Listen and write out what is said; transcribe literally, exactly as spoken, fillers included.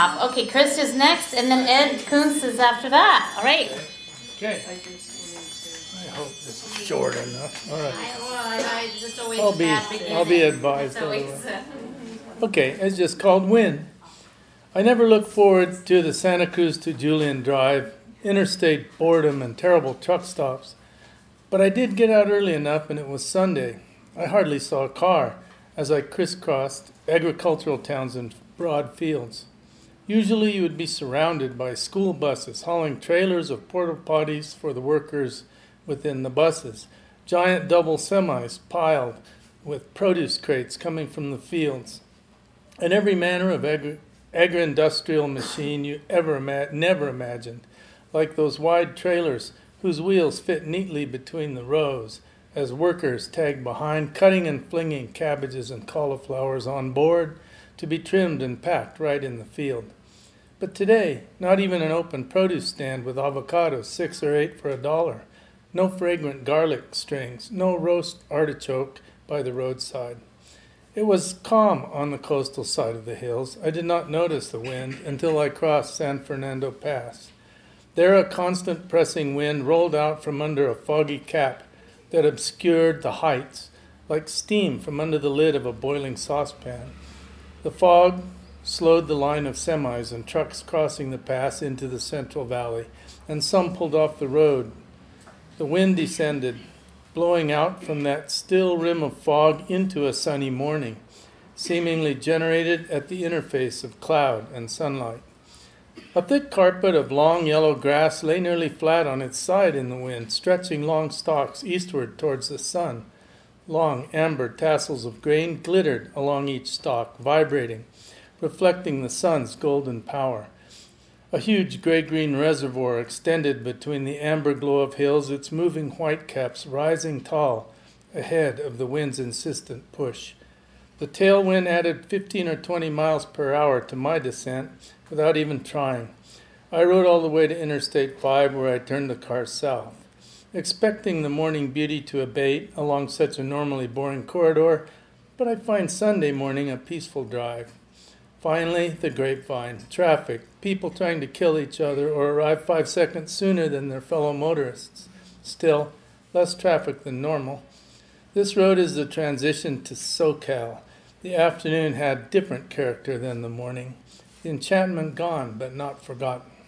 Okay, Chris is next, and then Ed Kuntz is after that. All right. Okay. I hope this is short enough. All right. I, well, I, I just always I'll be, I'll be advised. always, uh, okay, it's just called Wind. I never look forward to the Santa Cruz to Julian Drive, interstate boredom and terrible truck stops. But I did get out early enough, and it was Sunday. I hardly saw a car as I crisscrossed agricultural towns and broad fields. Usually you would be surrounded by school buses hauling trailers of porta potties for the workers within the buses, giant double semis piled with produce crates coming from the fields, and every manner of agri- agri-industrial machine you ever ima- never imagined, like those wide trailers whose wheels fit neatly between the rows, as workers tagged behind, cutting and flinging cabbages and cauliflowers on board to be trimmed and packed right in the field. But today, not even an open produce stand with avocados, six or eight for a dollar. No fragrant garlic strings, no roast artichoke by the roadside. It was calm on the coastal side of the hills. I did not notice the wind until I crossed San Fernando Pass. There a constant pressing wind rolled out from under a foggy cap that obscured the heights, like steam from under the lid of a boiling saucepan. The fog slowed the line of semis and trucks crossing the pass into the Central Valley, and some pulled off the road. The wind descended, blowing out from that still rim of fog into a sunny morning, seemingly generated at the interface of cloud and sunlight. A thick carpet of long yellow grass lay nearly flat on its side in the wind, stretching long stalks eastward towards the sun. Long amber tassels of grain glittered along each stalk, vibrating, reflecting the sun's golden power. A huge gray-green reservoir extended between the amber glow of hills, its moving whitecaps rising tall ahead of the wind's insistent push. The tailwind added fifteen or twenty miles per hour to my descent without even trying. I rode all the way to Interstate five, where I turned the car south. Expecting the morning beauty to abate along such a normally boring corridor, but I find Sunday morning a peaceful drive. Finally, the grapevine, traffic, people trying to kill each other or arrive five seconds sooner than their fellow motorists. Still, less traffic than normal. This road is the transition to SoCal. The afternoon had different character than the morning. The enchantment gone, but not forgotten.